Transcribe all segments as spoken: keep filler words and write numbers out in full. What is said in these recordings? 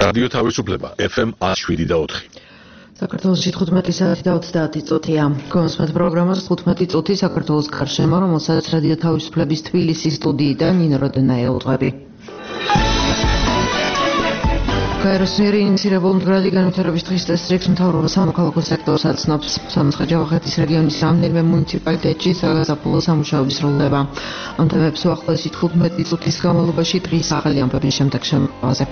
რადიო თავისუფლება ეფ ემ ათი შვიდი და ოთხი. საქართველოში თხუთმეტი საათი და ოცდაათი წუთია. Გონსმეთ პროგრამას თხუთმეტი წუთი საქართველოს გარშემო, რომელსაც რადიო თავისუფლების თბილისის სტუდიიდან ნინო როდენაია უძღვები. გაეროს მიერ ინიციირებულ მდგრადი განვითარების დღის წესრიგს მთავრობა სამოქალაქო სექტორს აცნობს. სამცხე-ჯავახეთის რეგიონის რამდენიმე მუნიციპალიტეტში საგაზაფხულო სამუშაოები სრულდება. ამ თემებს უახლოესი თხუთმეტი წუთის განმავლობაში დღის ახალი ამბების შემდეგ შემოვაზრებთ.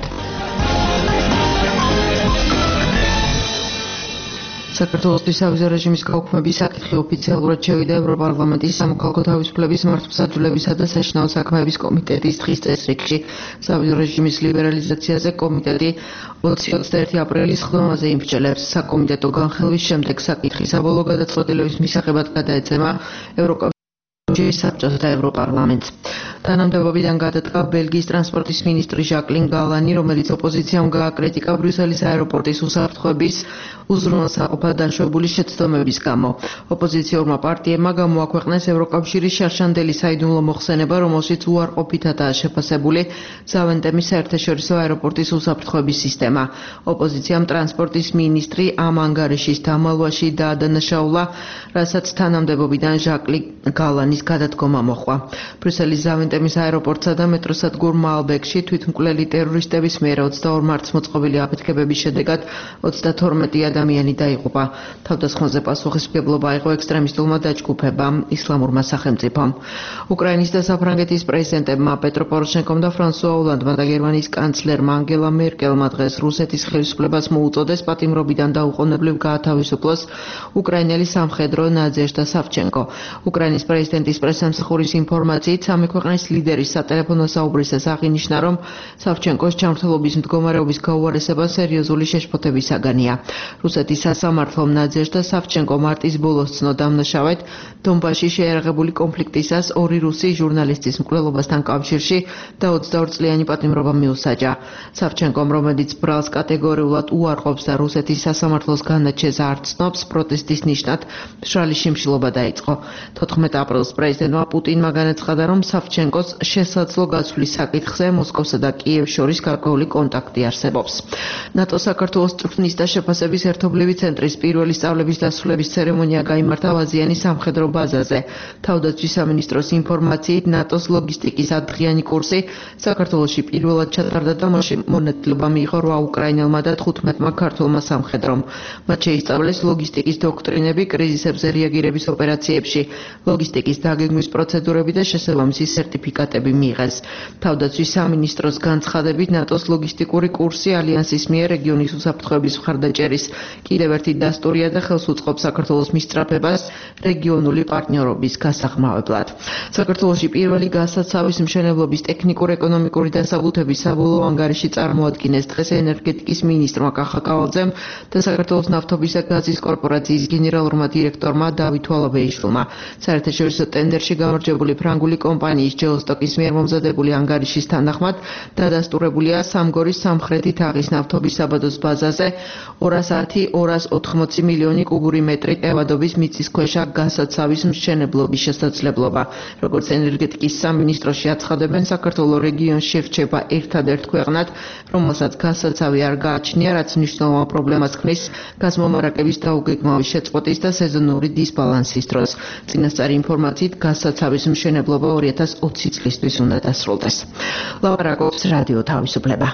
საქართველოს ვიზა რეჟიმის გაუქმების საკითხი ოფიციალურად შევიდა ევროპარლამენტის სამოქალაქო თავისუფლების მართლმსაჯულებისა და საშინაო საქმეების კომიტეტის დღის წესრიგში. სავიზო რეჟიმის ლიბერალიზაციაზე კომიტეტი ოცი ოცდაერთი აპრილის ხდომაზე იმსჯელებს. საკომიტეტო განხილვის შემდეგ საკითხი საბოლოო გადაწყვეტილების მისაღებად გადაეცემა ევროკავშირის საბჭოს და ევროპარლამენტს. თანამდებობიდან გადადგა ბელგიის ტრანსპორტის მინისტრი ჟაკლინ გალანი, რომელიც ოპოზიციამ გააკრიტიკა ბრიუსელის აეროპორტის უსაფრთხოების უზრუნველსაყოფად დაშვებული შეცდომების გამო. ოპოზიციურმა პარტიებმა გამოაქვეყნეს ევროკავშირის შარშანდელი საიდუმლო მოხსენება, რომელშიც უარყოფითადაა შეფასებული ზავენტემის საერთაშორისო აეროპორტის უსაფრთხოების სისტემა. ოპოზიციამ ტრანსპორტის მინისტრი ამ ანგარიშის დამალვაში დაადანაშაულა, რასაც თანამდებობიდან ჟაკლინ გალანის გადადგომა მოჰყვა. ბრიუსელის ზავენტემის აეროპორტსა და მეტროსადგურ მალბეკში თვითმკვლელი ტერორისტების მიერ ოცდაორ მარტს მოწყობილი აფეთქებების შედეგად ოცდათორმეტი ადამიანი დაიღუპა. თავდასხმაზე პასუხისმგებლობა აიღო ექსტრემისტულმა დაჯგუფებამ ისლამურმა სახელმწიფომ. უკრაინის და საფრანგეთის პრეზიდენტებმა პეტრო პოროშენკომ და ფრანსუა ოლანდმა და გერმანიის კანცლერმა ანგელა მერკელმა დღეს რუსეთის ხელისუფლებას მოუწოდეს პატიმრობიდან დაუყოვნებლივ გაათავისუფლოს უკრაინელი სამხედრო ნადეჟდა სავჩენკო. უკრაინის პრეზიდენტის პრესამსახურის ინფორმაციით სამი ქვეყნის ლიდერის სატელეფონო საუბრისას აღინიშნა, რომ სავჩენკოს ჯანმრთელობის მდგომარეობის გაუარესება სერიოზული შეშფოთების საგანია. რუსეთის სასამართლომ ნადეჟდა სავჩენკო მარტის ბოლოს ცნო დამნაშავედ დონბასში შეიარაღებული კონფლიქტისას ორი რუსი ჟურნალისტის მკვლელობასთან კავშირში და ოცდაორ წლიანი პატიმრობა მიუსაჯა. სავჩენკომ, რომელიც ბრალს კატეგორიულად უარყოფს და რუსეთის სასამართლოს განაჩენს არ ცნობს, პროტესტის ნიშნად მშრალი შიმშილობა დაიწყო. თოთხმეტ აპრილს პრეზიდენტმა პუტინმა განაცხადა, რომ სავჩენკოს შესაძლო გაცვლის საკითხზე მოსკოვსა და კიევს შორის გარკვეული კონტაქტი არსებობს. ნატო საქართველოს წვრთნის და შეფასების ერთობლივი ცენტრის პირველი სწავლების დასრულების ცერემონია გაიმართა ვაზიანის სამხედრო ბაზაზე. თავდაცვის სამინისტროს ინფორმაციით, ნატოს ლოგისტიკის ათდღიანი კურსი საქართველოში პირველად ჩატარდა და მასში მონაწილეობა მიიღო რვა უკრაინელმა და თხუთმეტმა ქართველმა სამხედრომ. მათ შეისწავლეს ლოგისტიკის დოქტრინები კრიზისებზე რეაგირების ოპერაციებში, ლოგისტიკის დაგეგმვის პროცედურები და შესაბამისი სერტიფიკატები მიიღეს. თავდაცვის სამინისტროს განცხადებით, ნატოს ლოგისტიკური კურსი ალიანსის მიერ რეგიონის უსაფრთხოების მხარდაჭერის კიდევ ერთი დასტურია და ხელს უწყობს საქართველოს მისწრაფებას რეგიონული პარტნიორობის გასახმავებლად. საქართველოში პირველი გასაცავის მშენებლობის ტექნიკურ-ეკონომიკური დასაბუთების საბოლოო ანგარიში წარმოადგინეს დღეს ენერგეტიკის მინისტრმა კახა კავალძემ და საქართველოს ნავთობის და გაზის კორპორაციის გენერალურმა დირექტორმა დავით ვალაბეიშვილმა. საერთაშორისო ტენდერში გამარჯვებული ფრანგული კომპანიის ჯეოსტოკის მიერ მომზადებული ანგარიშის თანახმად დადასტურებულია სამგორის სამხრეთი თაღის ნავთობის საბადოს ბაზაზე ორასი ორას ოთხმოცი მილიონი კუბური მეტრი ტევადობის მიწისქვეშა გასაცავის მშენებლობის შესაძლებლობა. როგორც ენერგეტიკის სამინისტროში აცხადებენ, საქართველოს რეგიონში რჩება ერთადერთ ქვეყნად, რომელსაც გასაცავი არ გააჩნია, რაც მნიშვნელოვან პრობლემას ქმნის გაზმომარაგების დაუგეგმავი შეწყვეტის და სეზონური დისბალანსის დროს. წინასწარი ინფორმაციით, გასაცავის მშენებლობა ორი ათას ოცი წლისთვის უნდა დასრულდეს. ლაპარაკობს რადიო თავისუფლება.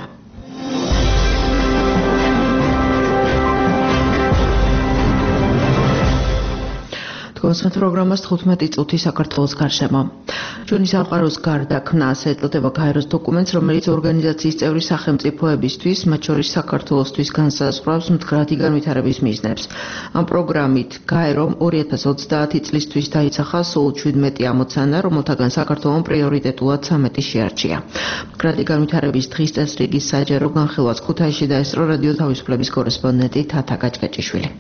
გონსმეთ პროგრამას თხუთმეტი წუთი საქართველოს გარშემო. ჩვენი სამყაროს გარდა ქმნას ეწოდება გაეროს დოკუმენტს, რომელიც ორგანიზაციის წევრი სახელმწიფოებისთვის, მათ შორის საქართველოსთვის განსაზღვრავს მდგრადი განვითარების მიზნებს. ამ პროგრამით გაერომ ორი ათას ოცდაათი წლისთვის დაიცახა სულ შვიდმეტი ამოცანა, რომელთაგან საქართველოს პრიორიტეტულად ცამეტი შეარჩია. მდგრადი განვითარების დღის წესრიგის საჯარო განხილვას ქუთაისში დაესწრო რადიო თავისუფლების კორესპონდენტი თათა გაჭგაჭიშვილი.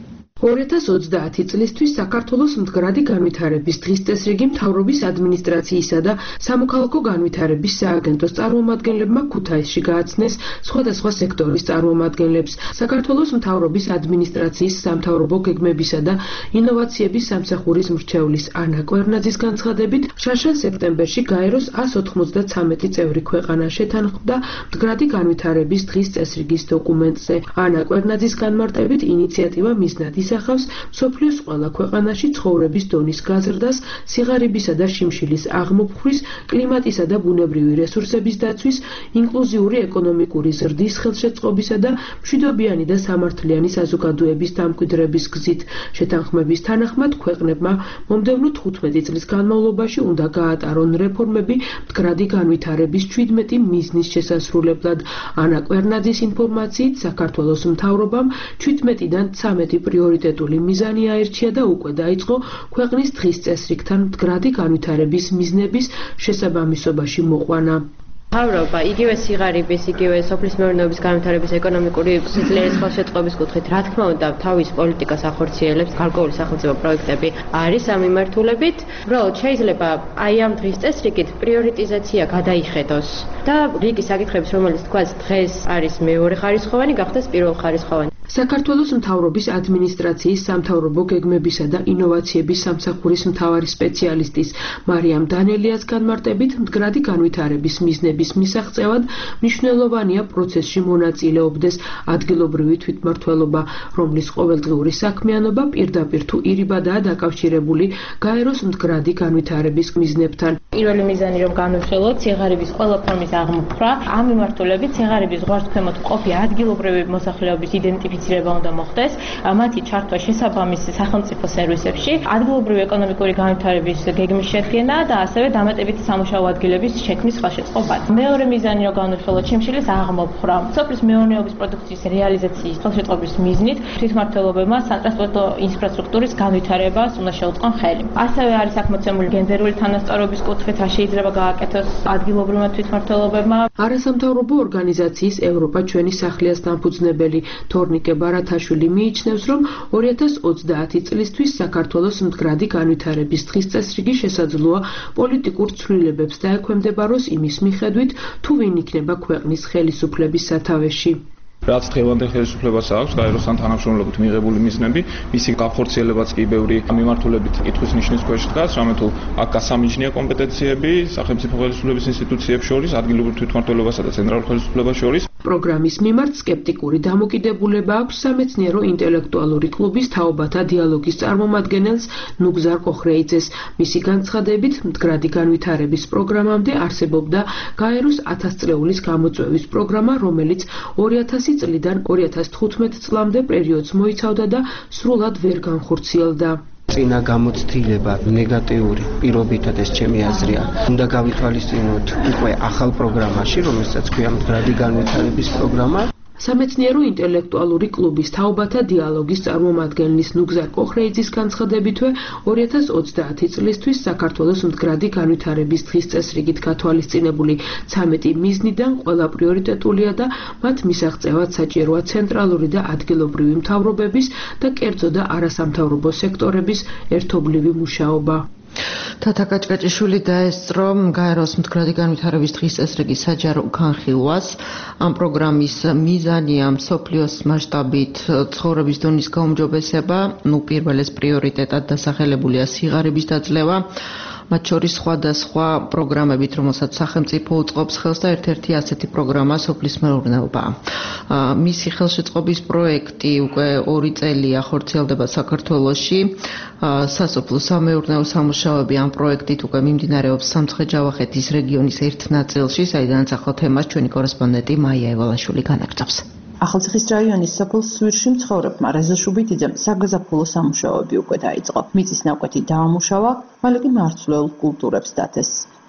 ორი ათას ოცდაათი წლისთვის საქართველოს მდგრადი განვითარების დღის წესრიგი მთავრობის ადმინისტრაციისა და სამოქალაქო განვითარების სააგენტოს წარმომადგენლებმა ქუთაისში გააცნეს სხვადასხვა სექტორის წარმომადგენლებს. საქართველოს მთავრობის ადმინისტრაციის სამთავრობო გეგმებისა და ინოვაციების სამსახურის მრჩევლის ანა კვერნაძის განცხადებით, შარშან სექტემბერში გაეროს ას ოთხმოცდათვრამეტი წევრი ქვეყანა შეთანხმდა მდგრადი განვითარების დღის წესრიგის დოკუმენტზე. ანა კვერნაძის განმარტებით, ინიციატივა მიზნად ისახავს მსოფლიოს ყველა ქვეყანაში ცხოვრების დონის გაზრდას, სიღარიბისა და შიმშილის აღმოფხვრის, კლიმატისა და ბუნებრივი რესურსების დაცვის, ინკლუზიური ეკონომიკური ზრდის ხელშეწყობისა და მშვიდობიანი და სამართლიანი საზოგადოების დამკვიდრების გზით. შეთანხმების თანახმად ქვეყნებმა მომდევნო თხუთმეტი წლის განმავლობაში უნდა გაატარონ რეფორმები მდგრადი განვითარების ჩვიდმეტი მიზნის შესასრულებლად. ანა კვერნაძის ინფორმაციით, საქართველოს მთავრობამ ჩვიდმეტიდან ცამეტი პრიორიტეტული მიზანი აირჩია და უკვე დაიწყო ქვეყნის დღის წესრიგთან მდგრადი განვითარების მიზნების შესაბამისობაში მოყვანა. მთავრობა იგივე სიღარიბის, იგივე სოფლის მეურნეობის განვითარების ეკონომიკური სიძლიერის ხელშეწყობის კუთხით, რა თქმა უნდა, თავის პოლიტიკას ახორციელებს, გარკვეული სახელმწიფო პროექტები არის ამ მიმართულებით. უბრალოდ შეიძლება აი ამ დღის წესრიგით პრიორიტიზაცია გადაიხედოს და რიგი საკითხების, რომელიც თქვაც დღეს არის მეორე ხარისხოვანი, გახდეს პირველ ხარისხოვანი. საქართველოს მთავრობის ადმინისტრაციის სამთავრობო გეგმებისა და ინოვაციების სამსახურის მთავარი სპეციალისტის მარიამ დანელიას განმარტებით, მდგრადი განვითარების მიზნების მისაღწევად მნიშვნელოვანია პროცესში მონაწილეობდეს ადგილობრივი თვითმმართველობა, რომლის ყოველდღიური საქმიანობა პირდაპირ თუ ირიბადაა დაკავშირებული გაეროს მდგრადი განვითარების მიზნებთან. პირველი მიზანი რომ განვიხილოთ სიღარიბის ყველა ფორმის აღმოფხვრა, ამ მიმართულებით სიღარიბის ზღვართქვემოთ მყოფი ადგილობრივი მოსახლეობის იდენტიფიცირება უნდა მოხდეს, მათი ჩართვა შესაბამის სახელმწიფო სერვისებში, ადგილობრივი ეკონომიკური განვითარების გეგმის შედგენა და ასევე დამატებითი სამუშაო ადგილების შექმნის ხელშეწყობა. მეორე მიზანი რომ განვიხილოთ შიმშილის აღმოფხვრა, სოფლის მეურნეობის პროდუქციის რეალიზაციის ხელშეწყობის მიზნით თვითმმართველობებმა სატრანსპორტო ინფრასტრუქტურის განვითარებას უნდა შეუწყონ ხელი. ასევე არის აქ მოცემული გენდერული თანასწორობის კუთხით, რა შეიძლება გააკეთოს ადგილობრივმა თვითმმართველობებმა. არასამთავრობო ორგანიზაციის ევროპა ჩვენი სახლიას დამფუძნებელი თორნიკე ბარათაშვილი მიიჩნევს, რომ ორი ათას ოცდაათი წლისთვის საქართველოს მდგრადი განვითარების დღის წესრიგი შესაძლოა პოლიტიკურ ცვლილებებს დაექვემდებაროს იმის მიხედვით, თუ ვინ იქნება ქვეყნის ხელისუფლების სათავეში. რაც დღევანდელ ხელისუფლებას აქვს გაეროსთან თანამშრომლობით მიღებული მიზნები, მისი გახორციელებაც კი ბევრი მიმართულებით კითხვის ნიშნის ქვეშ დგას, რამე თუ აქ გასამიჯნია კომპეტენციები სახელმწიფო ხელისუფლების ინსტიტუციებს შორის, ადგილობრივ თვითმმართველობასა და ცენტრალურ ხელისუფლებას შორის. პროგრამის მიმართ სკეპტიკური დამოკიდებულება აქვს სამეცნიერო ინტელექტუალური კლუბის თაობათა დიალოგის წარმომადგენელს ნუგზარ კოხრეიძეს. მისი განცხადებით, მდგრადი განვითარების პროგრამამდე არსებობდა გაეროს ათასწლეულის გამოწვევის პროგრამა, რომელიც ორი ათასი წლიდან ორი ათას თხუთმეტ წლამდე პერიოდს მოიცავდა და სრულად ვერ განხორციელდა. წინა გამოცდილება ნეგატიური პირობითად ეს ჩემი აზრია. უნდა გავითვალისწინოთ უკვე ახალ პროგრამაში, რომელსაც ქვია მდგრადი განვითარების პროგრამა. სამეცნიერო ინტელექტუალური კლუბის თაობათა დიალოგის წარმომადგენლის ნუგზარ კოხრეიძის განცხადებითვე, ორი ათას ოცდაათი წლისთვის საქართველოს მდგრადი განვითარების დღის წესრიგით გათვალისწინებული ცამეტი მიზნიდან ყველა პრიორიტეტულია და მათ მისაღწევად საჭიროა ცენტრალური და ადგილობრივი მთავრობების და კერძო და არასამთავრობო სექტორების ერთობლივი მუშაობა. თათა კაჭკაჭიშვილი დაესწრო გაეროს მდგრადი განვითარების დღის წესრიგის საჯარო განხილვას. ამ პროგრამის მიზანია მსოფლიოს მასშტაბით ცხოვრების დონის გაუმჯობესება, ნუ პირველეს პრიორიტეტად დასახელებულია სიღარიბის დაძლევა. მათ შორის სხვადასხვა პროგრამებით, რომელსაც სახელმწიფო უწყობს ხელს და ერთ-ერთი ასეთი პროგრამა სოფლის მეურნეობა. მისი ხელშეწყობის პროექტი უკვე ორი წელია ხორციელდება საქართველოში. სასოფლო სამეურნეო სამუშაოები ამ პროექტით უკვე მიმდინარეობს სამცხე-ჯავახეთის რეგიონის ერთ ნაწილში, საიდანაც ახალ თემას ჩვენი კორესპონდენტი მაია ევალაშვილი განაგრძობს. ახალციხის რაიონის სოფელ სვირში მცხოვრებმა რეზა შუბიტიძემ საგაზაფხულო სამუშაოები უკვე დაიწყო. მიწის ნაკვეთი დაამუშავა, მალე კი მარცვლეულ კულტურებს დათეს.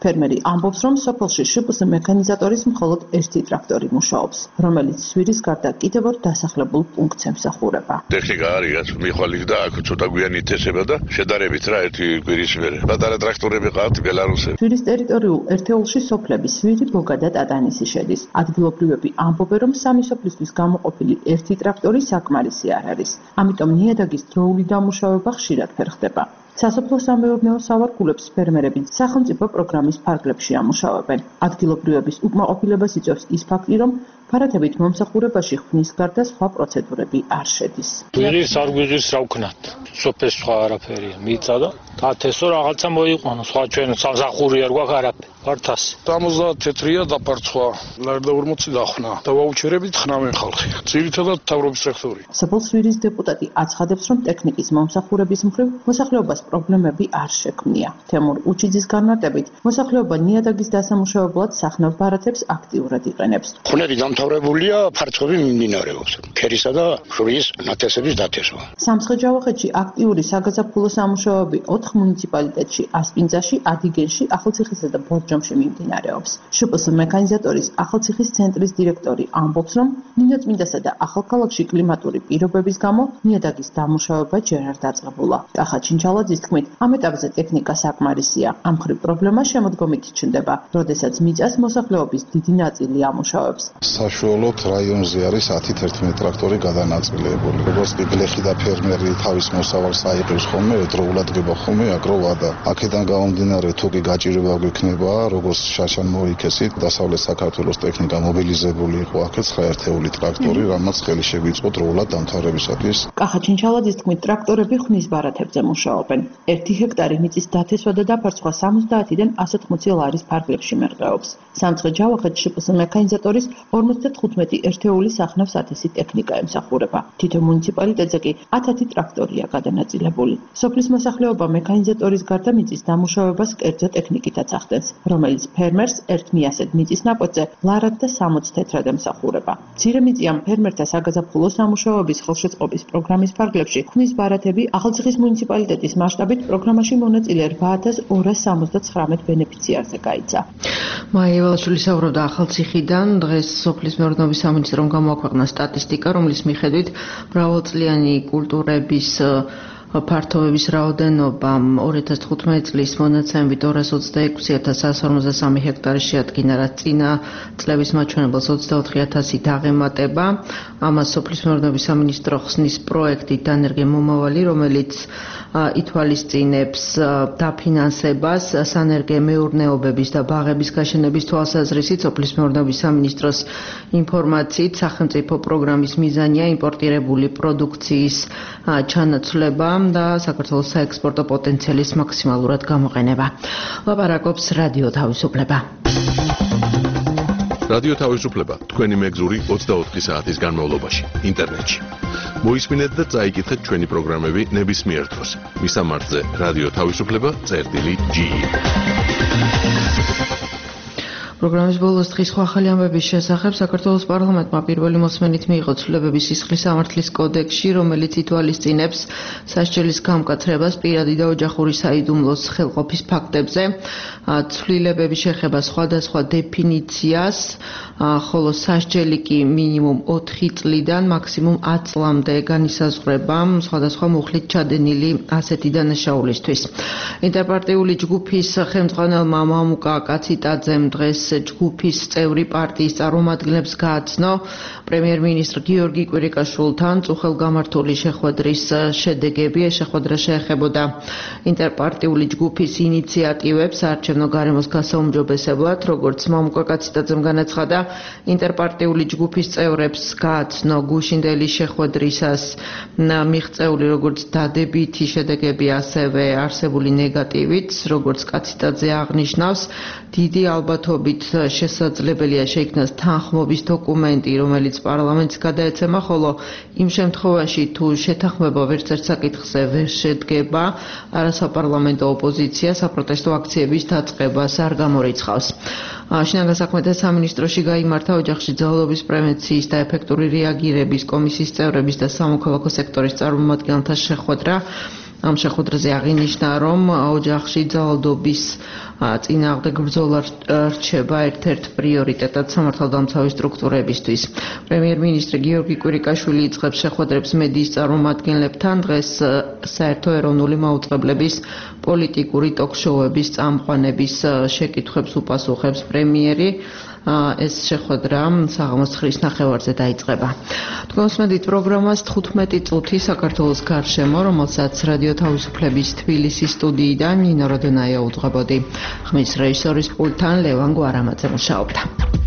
ფერმერი ამბობს, რომ სოფელში შპს მექანიზატორის მხოლოდ ერთი ტრაქტორი მუშაობს, რომელიც სვირის გარდა კიდევ ორ დასახლებულ პუნქტს ემსახურება. ტექნიკა არის, რაც მიხვალის და აქ ცოტა გვიანი ითესება და შედარებით რა ერთი კვირის მერე. პატარა ტრაქტორები ყავთ ბელარუსები. სვირის ტერიტორიულ ერთეულში სოფლები სვირი, ბოგა და ტატანისი შედის. ადგილობრივები ამბობენ, რომ სამი სოფლისთვის გამოყოფილი ერთი ტრაქტორი საკმარისი არ არის. ამიტომ ნიადაგის დროული დამუშავება ხშირად ვერ ხდება. სასოფლო-სამეურნეო სავარგულებს ფერმერები სახელმწიფო პროგრამის ფარგლებში ამუშავებენ. ადგილობრივების უკმაყოფილებას იწვევს ის ფაქტი, რომ ფარათებით მომსახურებაში ხვნის გარდა სხვა პროცედურები არ შედის. გვიღის არ გვიღის რა ვქნათ. სოფეს სხვა არაფერია. მიწა და ათესო რაღაცა მოიყვანო. სხვა ჩვენ სამსახური არ გვაქვს არაფერი. ფართას. სამოცდაათ თეთრია დაფარცხვა. ლარდა ორმოცი დახნა. და ვაუჩერებით ხნავენ ხალხი. ძირითადად თავრობის ტრაქტორი. სოფელსვირის დეპუტატი აცხადებს, რომ ტექნიკის მომსახურების მხრივ მოსახლეობას პრობლემები არ შექმნია. თემურ უჩიძის განმარტებით, მოსახლეობა ნიადაგის დასამუშავებლად სახნავ ბარათებს აქტიურად იყენებს. ხუნები დამთავრებულია, ფარცხები მიმდინარეობს. ქერისა და ჟურის ნათესების დათესვა. სამცხე-ჯავახეთში აქტიური საგაზაფხულო სამუშაოები ოთხ მუნიციპალიტეტში, ასპინძაში, ადიგენში, ახალციხისა და ბორჯომში მიმდინარეობს. შპს მექანიზატორის ახალციხის ცენტრის დირექტორი ამბობს, რომ ნინოწმინდასა და ახალქალაქში კლიმატური პირობების გამო ნიადაგის დამუშავება ჯერ არ დაწყებულა. კახა ჩინჩალაძის თქმით, ამ ეტაპზე ტექნიკა საკმარისია. ამ მხრივ პრობლემა შემოდგომით ჩნდება, როდესაც მიწას მოსახლეობის დიდი ნაწილი ამუშავებს. საშუალოდ რაიონზე არის ათი თერთმეტი ტრაქტორი გადანაწილებული. როგორც კი გლეხი და ფერმერი თავის მოსავალს აიღებს ხოლმე, დროულად გება ხოლმე აგროვადა. აქედან გამომდინარე, თუ კი გაჭირება გვექნება, როგორც შაშან მოიქესით, დასავლეთ საქართველოს ტექნიკა მობილიზებული იყო აქეთ ცხრა ერთეული ტრაქტორი, რამაც ხელი შეგვიწყო დროულად დამთავრებისათვის. კახა ჩინჩალაძის თქმით, ტრაქტორები ხვნის ბარათებზე მუშაობენ. ერთი ჰექტარი მიწის დათესვა და დაფარცხვა სამოცდაათიდან ასი ოცდაოთხ ლარის ფარგლებში მერყეობს. სამცხე-ჯავახეთში შპს მექანიზატორის ორმოცდათხუთმეტი ერთეული სახნავს ათასი ტექნიკა ემსახურება. თითო მუნიციპალიტეტზე კი ათი ტრაქტორია გადანაწილებული. სოფლის მოსახლეობა მექანიზატორის გარდა მიწის დამუშავებას კერძო ტექნიკითაც ახდენს, რომელიც ფერმერს ერთ მიასედ მიწის ნაკვეთზე ლარად და სამოც თეთრად ემსახურება. მცირე მიწიან ფერმერთა საგაზაფხულო სამუშაოების ხელშეწყობის პროგრამის ფარგლებში ხვნის ბარათები ახალციხის მუნიციპალიტეტის მასშტაბით პროგრამაში მონაწილე რვა ათას ორას სამოცდაცხრამეტ ბენეფიციარზე გაიცა. მაია ველაშვილი საუბრობდა ახალციხიდან. დღეს სოფლის მეურნეობის სამინისტრომ გამოაქვეყნა სტატისტიკა, რომლის მიხედვით მრავალწლიანი კულტურების ფართობების რაოდენობა ორი ათას თხუთმეტი წლის მონაცემებით ორას ოცდაექვსი ათას სამას ორმოცდასამი ჰექტარი შეადგინა, რაც წინა წლების მაჩვენებელს ოცდაოთხი ათასით აღემატება. ამას სოფლის მეურნეობის სამინისტრო ხსნის პროექტით დანერგე მომავალი, რომელიც ითვალისწინებს დაფინანსებას სანერგე მეურნეობების და ბაღების გაშენების თვალსაზრისით. სოფლის მეურნეობის სამინისტროს ინფორმაციით, სახელმწიფო პროგრამის მიზანია იმპორტირებული პროდუქციის ჩანაცვლება და საქართველოს საექსპორტო პოტენციალის მაქსიმალურად გამოყენება. ლაპარაკობს რადიო თავისუფლება. რადიო თავისუფლება თქვენი მეგზური ოცდაოთხი საათის განმავლობაში ინტერნეტში. მოისმინეთ და წაიკითხეთ ჩვენი პროგრამები ნებისმიერ დროს. მისამართზე რადიო თავისუფლება წერტილი ჯი. პროგრამის ბოლოს დღის სხვა ახალი ამბების შესახებ საქართველოს პარლამენტმა პირველი მოსმენით მიიღო ცვლილებების სისხლის სამართლის კოდექსში, რომელიც ითვალისწინებს სასჯელის გამკაცრებას პირადი და ოჯახური საიდუმლოს ხელყოფის ფაქტებზე. ცვლილებები შეეხება სხვადასხვა დეფინიციას, ხოლო სასჯელი კი მინიმუმ ოთხი წლიდან მაქსიმუმ ათი წლამდე განისაზღვრება სხვადასხვა მუხლით ჩადენილი ასეთი დანაშაულისთვის. ინტერპარტიული ჯგუფის ხელმძღვანელმა მამუკა კაციტაძემ დღეს ჯგუფის წევრი პარტიის წარმომადგენლებს გააცნო პრემიერ-მინისტრ გიორგი კვირიკაშვილთან წუხელგამართული შეხვედრის შედეგები. ეს შეხვედრა შეეხებოდა ინტერპარტიული ჯგუფის ინიციატივებს საარჩევნო გარემოს გასაუმჯობესებლად, როგორც მამუკა კაციტაძემ განაცხადა, ინტერპარტიული ჯგუფის წევრებს გააცნო გუშინდელი შეხვედრისას მიღწეული როგორც დადებითი შედეგები, ასევე არსებული ნეგატივით, როგორც კაციტაძე აღნიშნავს, დიდი ალბათობით შესაძლებელია შეიქმნას თანხმობის დოკუმენტი, რომელიც პარლამენტს გადაეცემა, ხოლო იმ შემთხვევაში, თუ შეთანხმება ვერცერთ საკითხზე ვერ შედგება, არასაპარლამენტო ოპოზიცია საპროტესტო აქციების დაწყებას არ გამორიცხავს. შინაგან საქმეთა სამინისტროში გაიმართა ოჯახში ძალადობის პრევენციის და ეფექტური რეაგირების კომისიის წევრების და სამოქალაქო სექტორის წარმომადგენელთა შეხვედრა. ამ შეხვედრაზე აღინიშნა, რომ ოჯახში ძალადობის წინააღმდეგ ბრძოლა რჩება ერთ-ერთ პრიორიტეტად სამართალდამცავი სტრუქტურებისთვის. პრემიერ-მინისტრი გიორგი კვირიკაშვილი იწყებს შეხვედრებს მედიის წარმომადგენლებთან. დღეს საერთო ეროვნული მაუწყებლების პოლიტიკური ტოქ-შოუების წამყვანების შეკითხვებს უპასუხებს პრემიერი. ეს შეხვედრა საღამოს ცხრის ნახევარზე დაიწყება. თქვენ უსმენთ პროგრამას თხუთმეტი წუთი საქართველოს გარშემო, რომელსაც რადიო თავისუფლების თბილისის სტუდიიდან ნინო როდონაია უძღვებოდი. ხმის რეჟისორის პულტთან ლევან გვარამაძე მუშაობდა.